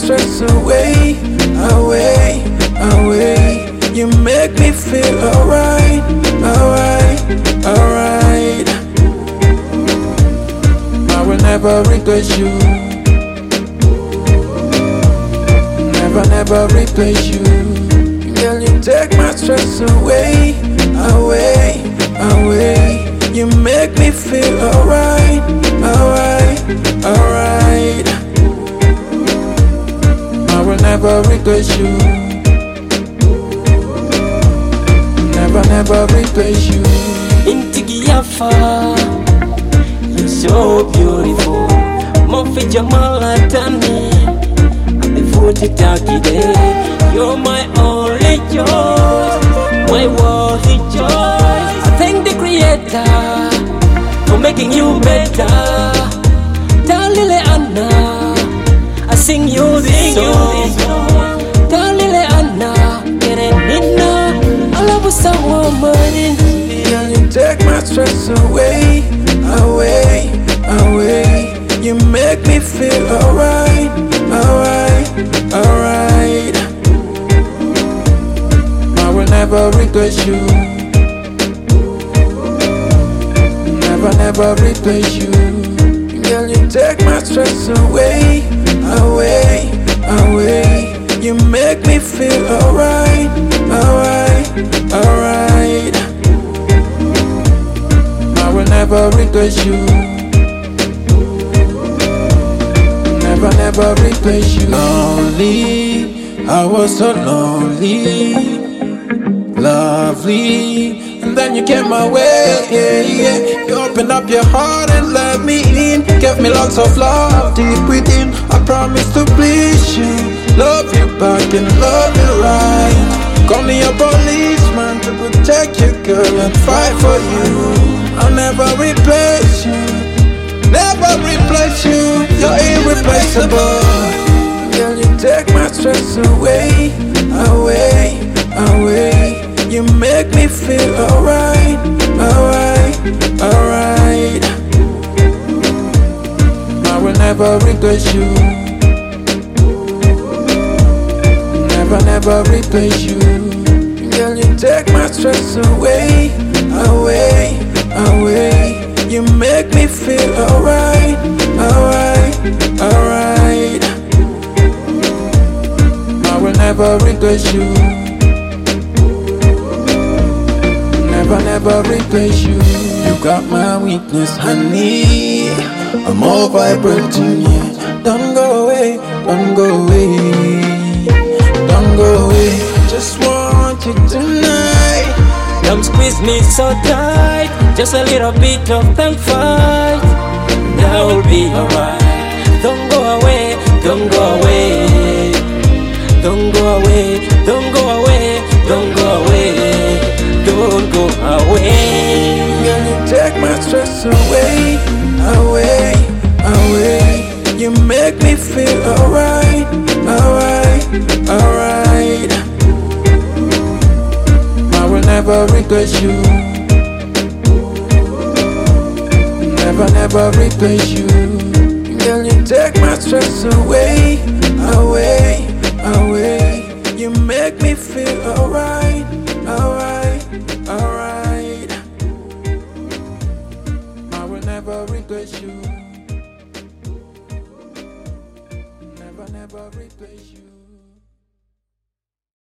stress away, away, away. You make me feel alright, alright, alright. I will never regret you. Never, never replace you. Girl, you take my stress away, away, away. You make me feel alright, alright, alright. I will never regret you. Never, never replace you. Intigiafa, you're so beautiful. Mofi Jamala Tani, you're my only joy, my worthy joy. I thank the Creator for making you better. Talile Anna, I sing you this song. Talile Anna, Kerenina, I love someone money. Girl, you take my stress away, away, away. You make me feel alright, alright, alright. I will never regret you. Never, never replace you. Girl, you take my stress away, away, away. You make me feel alright, alright, alright. I will never regret you. Never, never replace you. Lonely, I was so lonely. Lovely, and then you came my way, yeah, yeah. You opened up your heart and let me in. Gave me lots of love deep within. I promise to please you, love you back and love you right. Call me a policeman to protect you, girl, and fight for you. I'll never replace you, never replace you. You're irreplaceable. Girl, you take my stress away, away, away. You make me feel alright, alright, alright. I will never regret you. Never, never replace you. Girl, you take my stress away, away, away. You make me feel alright, alright, alright. I will never regret you. Never, never replace you. You got my weakness, honey. I'm all vibrating, yeah. Don't go away, don't go away, don't go away. Just want you tonight. Don't squeeze me so tight. Just a little bit of time fight. That will be alright. Don't go away, don't go away. Don't go away, don't go away, don't go away, don't go away. Girl, you take my stress away, away, away. You make me feel alright, alright, alright. I will never regret you. Never, never replace you. Girl, you take my stress away, away, away. You make me feel alright, alright, alright. I will never regret you. Never, never replace you.